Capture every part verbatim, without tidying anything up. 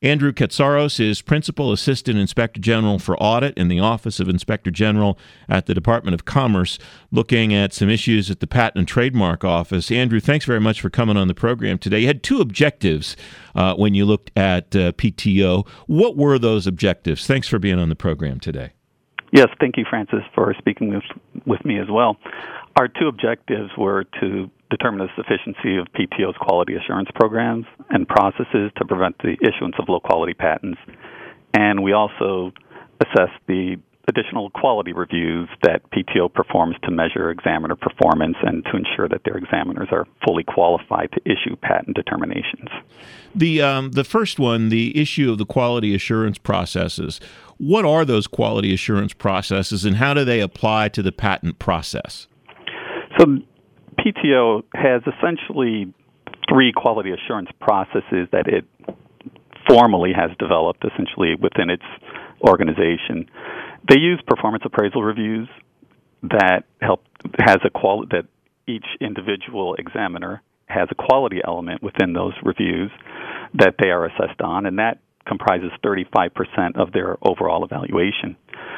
Andrew Katsaros is Principal Assistant Inspector General for Audit in the Office of Inspector General at the Department of Commerce, looking at some issues at the Patent and Trademark Office. Andrew, thanks very much for coming on the program today. You had two objectives uh, when you looked at uh, P T O. What were those objectives? Thanks for being on the program today. Yes, thank you, Francis, for speaking with, with me as well. Our two objectives were to determine the sufficiency of P T O's quality assurance programs and processes to prevent the issuance of low-quality patents. And we also assessed the additional quality reviews that P T O performs to measure examiner performance and to ensure that their examiners are fully qualified to issue patent determinations. The um, the first one, the issue of the quality assurance processes. What are those quality assurance processes, and how do they apply to the patent process? So P T O has essentially three quality assurance processes that it formally has developed essentially within its organization. They use performance appraisal reviews that help has a quali- that each individual examiner has a quality element within those reviews that they are assessed on, and that comprises thirty-five percent of their overall evaluation.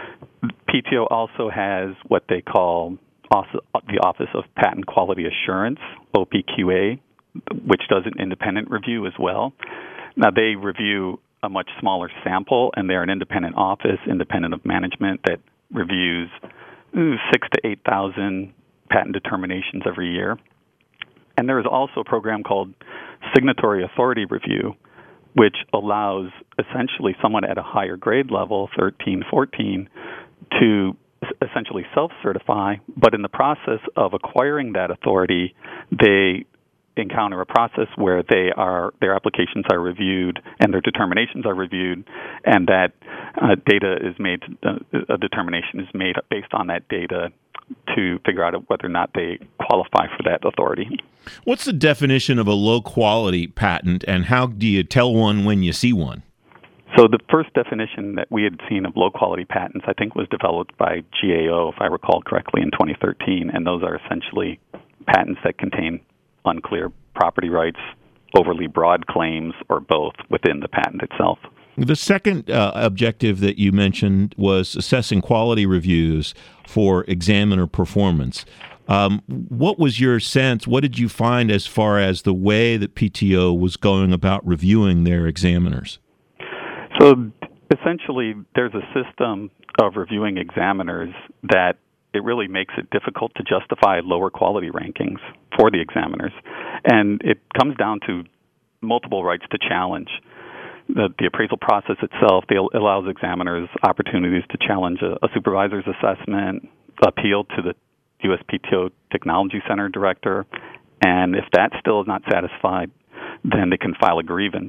P T O also has what they call the Office of Patent Quality Assurance, O P Q A, which does an independent review as well. Now, they review a much smaller sample, and they're an independent office, independent of management, that reviews ooh, six to eight thousand patent determinations every year. And there is also a program called Signatory Authority Review, which allows essentially someone at a higher grade level, thirteen, fourteen, to essentially self-certify, but in the process of acquiring that authority, they encounter a process where they are their applications are reviewed and their determinations are reviewed, and that uh, data is made, uh, a determination is made based on that data to figure out whether or not they qualify for that authority. What's the definition of a low-quality patent, and how do you tell one when you see one? So the first definition that we had seen of low-quality patents, I think, was developed by G A O, if I recall correctly, in twenty thirteen, and those are essentially patents that contain unclear property rights, overly broad claims, or both within the patent itself. The second uh, objective that you mentioned was assessing quality reviews for examiner performance. Um, what was your sense? What did you find as far as the way that P T O was going about reviewing their examiners? So essentially, there's a system of reviewing examiners that it really makes it difficult to justify lower quality rankings for the examiners. And it comes down to multiple rights to challenge. The, the appraisal process itself they, allows examiners opportunities to challenge a, a supervisor's assessment, appeal to the U S P T O Technology Center director, and if that still is not satisfied, then they can file a grievance.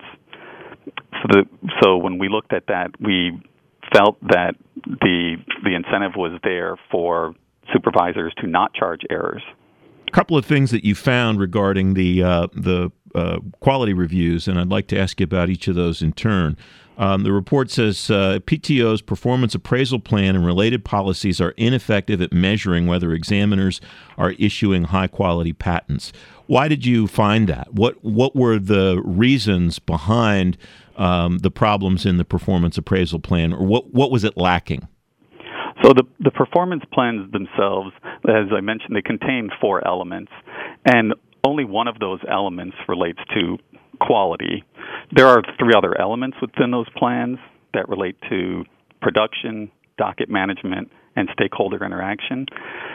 So, the, so when we looked at that, we felt that the the incentive was there for supervisors to not charge errors. A couple of things that you found regarding the uh, the uh, quality reviews, and I'd like to ask you about each of those in turn. Um, the report says uh, P T O's performance appraisal plan and related policies are ineffective at measuring whether examiners are issuing high-quality patents. Why did you find that? What what were the reasons behind um, the problems in the performance appraisal plan, or what, what was it lacking? So the, the performance plans themselves, as I mentioned, they contain four elements, and only one of those elements relates to quality. There are three other elements within those plans that relate to production, docket management, and stakeholder interaction.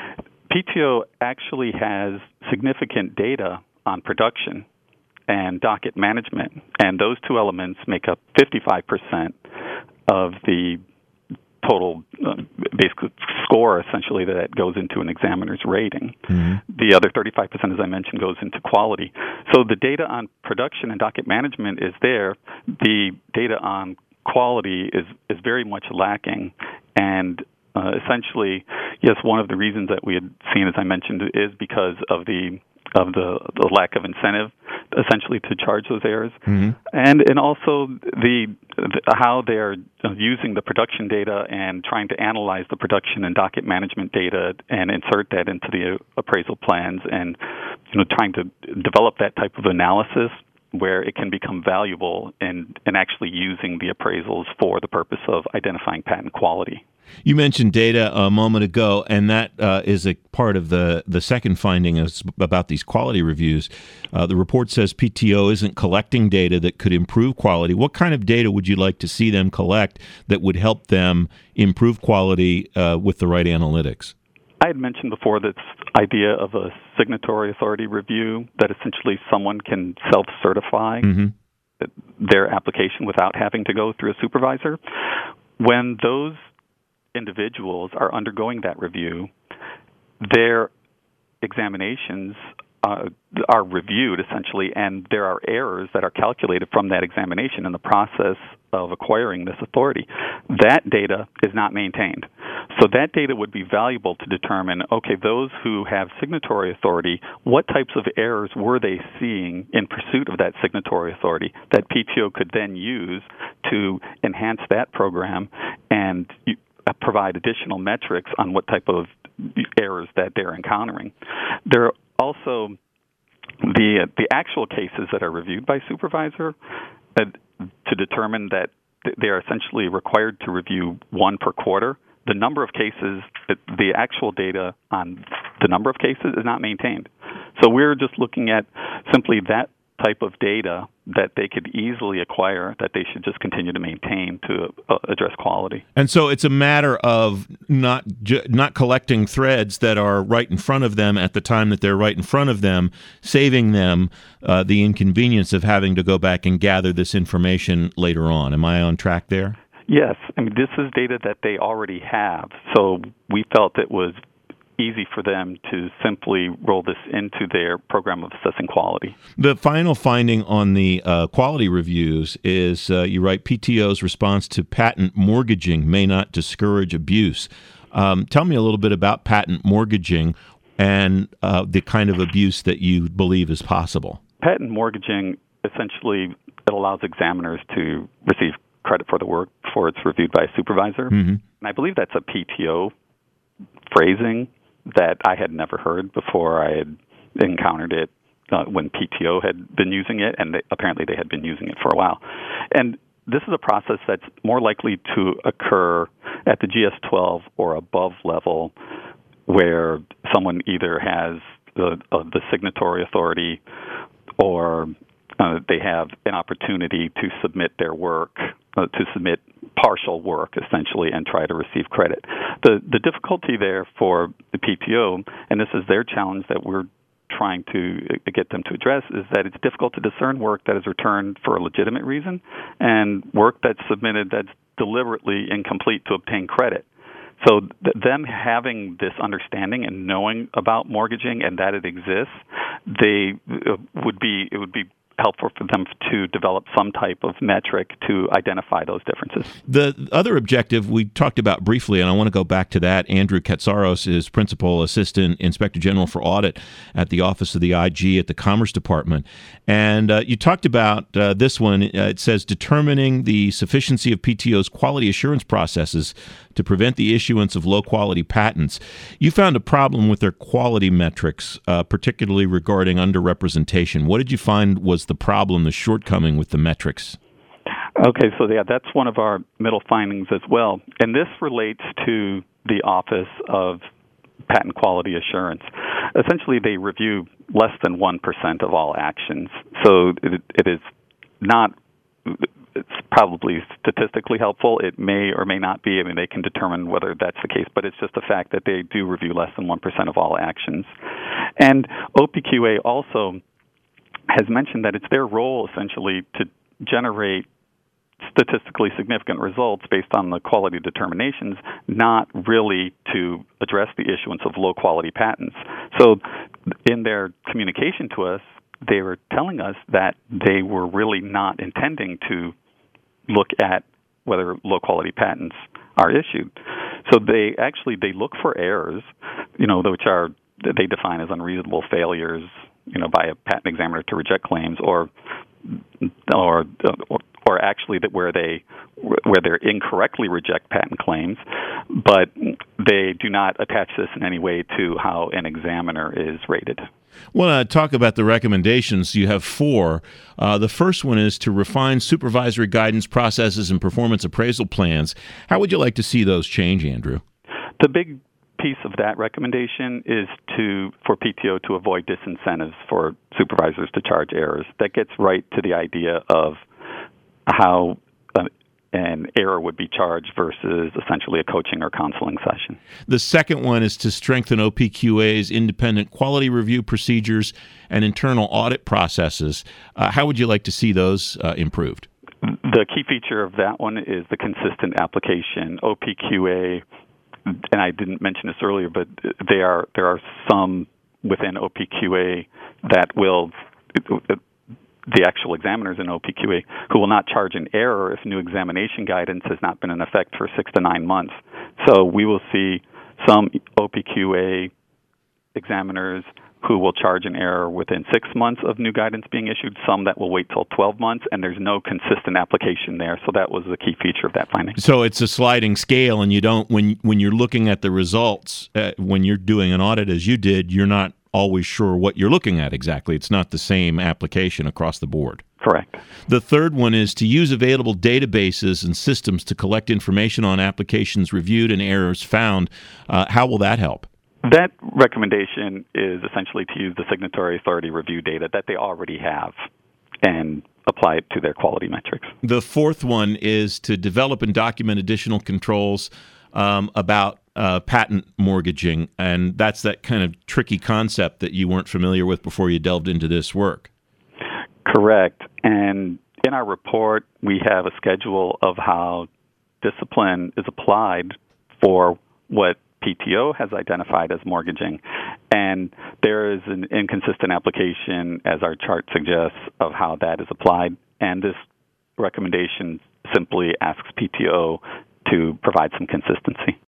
P T O actually has significant data on production and docket management, and those two elements make up fifty-five percent of the total uh, basic score, essentially, that goes into an examiner's rating. Mm-hmm. The other thirty-five percent, as I mentioned, goes into quality. So the data on production and docket management is there. The data on quality is, is very much lacking, and uh, essentially, yes, one of the reasons that we had seen, as I mentioned, is because of the of the, the lack of incentive, essentially, to charge those errors, mm-hmm. and and also the, the how they're using the production data and trying to analyze the production and docket management data and insert that into the appraisal plans, and you know trying to develop that type of analysis where it can become valuable in, in actually using the appraisals for the purpose of identifying patent quality. You mentioned data a moment ago, and that uh, is a part of the, the second finding is about these quality reviews. Uh, the report says P T O isn't collecting data that could improve quality. What kind of data would you like to see them collect that would help them improve quality uh, with the right analytics? I had mentioned before this idea of a signatory authority review, that essentially someone can self-certify mm-hmm. their application without having to go through a supervisor. When those individuals are undergoing that review, their examinations uh, are reviewed essentially, and there are errors that are calculated from that examination in the process of acquiring this authority. That data is not maintained. So that data would be valuable to determine, okay, those who have signatory authority, what types of errors were they seeing in pursuit of that signatory authority that P T O could then use to enhance that program and provide additional metrics on what type of errors that they're encountering. There are also the the actual cases that are reviewed by supervisor uh, to determine that they're essentially required to review one per quarter. The number of cases, the actual data on the number of cases is not maintained. So we're just looking at simply that type of data that they could easily acquire, that they should just continue to maintain to uh, address quality. And so it's a matter of not ju- not collecting threads that are right in front of them at the time that they're right in front of them, saving them uh, the inconvenience of having to go back and gather this information later on. Am I on track there? Yes. I mean, this is data that they already have. So we felt it was easy for them to simply roll this into their program of assessing quality. The final finding on the uh, quality reviews is, uh, you write, P T O's response to patent mortgaging may not discourage abuse. Um, tell me a little bit about patent mortgaging and uh, the kind of abuse that you believe is possible. Patent mortgaging, essentially, it allows examiners to receive credit for the work before it's reviewed by a supervisor. Mm-hmm. And I believe that's a P T O phrasing that I had never heard before I had encountered it uh, when P T O had been using it, and they, apparently they had been using it for a while. And this is a process that's more likely to occur at the G S twelve or above level, where someone either has the, uh, the signatory authority or uh, they have an opportunity to submit their work, uh, to submit partial work, essentially, and try to receive credit. The the difficulty there for the P T O, and this is their challenge that we're trying to get them to address, is that it's difficult to discern work that is returned for a legitimate reason and work that's submitted that's deliberately incomplete to obtain credit. So th- them having this understanding and knowing about mortgaging and that it exists, they uh, would be it would be helpful for them to develop some type of metric to identify those differences. The other objective we talked about briefly, and I want to go back to that, Andrew Katsaros is Principal Assistant Inspector General for Audit at the Office of the I G at the Commerce Department. And uh, you talked about uh, this one. Uh, it says determining the sufficiency of P T O's quality assurance processes to prevent the issuance of low-quality patents. You found a problem with their quality metrics, uh, particularly regarding underrepresentation. What did you find was the problem, the shortcoming with the metrics? Okay, so yeah, that's one of our middle findings as well. And this relates to the Office of Patent Quality Assurance. Essentially, they review less than one percent of all actions. So it, it is not... It's probably statistically helpful. It may or may not be. I mean, they can determine whether that's the case, but it's just a fact that they do review less than one percent of all actions. And O P Q A also has mentioned that it's their role, essentially, to generate statistically significant results based on the quality determinations, not really to address the issuance of low-quality patents. So in their communication to us, they were telling us that they were really not intending to look at whether low-quality patents are issued. So they actually, they look for errors, you know, which are, they define as unreasonable failures, you know, by a patent examiner to reject claims, or or or, or actually that where they where they incorrectly reject patent claims. but they do not attach this in any way to how an examiner is rated. Well, uh, talk about the recommendations. You have four. Uh, the first one is to refine supervisory guidance processes and performance appraisal plans. How would you like to see those change, Andrew? The big piece of that recommendation is to for P T O to avoid disincentives for supervisors to charge errors. That gets right to the idea of how uh, an error would be charged versus essentially a coaching or counseling session. The second one is to strengthen O P Q A's independent quality review procedures and internal audit processes. Uh, how would you like to see those uh, improved? The key feature of that one is the consistent application. O P Q A, and I didn't mention this earlier, but they are there are some within O P Q A that will, the actual examiners in O P Q A, who will not charge an error if new examination guidance has not been in effect for six to nine months. So we will see some O P Q A examiners who will charge an error within six months of new guidance being issued, some that will wait till twelve months, and there's no consistent application there. So that was the key feature of that finding. So it's a sliding scale, and you don't, when when you're looking at the results, uh, when you're doing an audit as you did, you're not always sure what you're looking at exactly. It's not the same application across the board. Correct. The third one is to use available databases and systems to collect information on applications reviewed and errors found. Uh, how will that help? That recommendation is essentially to use the signatory authority review data that they already have and apply it to their quality metrics. The fourth one is to develop and document additional controls um, about uh, patent mortgaging, and that's that kind of tricky concept that you weren't familiar with before you delved into this work. Correct. And in our report, we have a schedule of how discipline is applied for what P T O has identified as mortgaging, and there is an inconsistent application, as our chart suggests, of how that is applied, and this recommendation simply asks P T O to provide some consistency.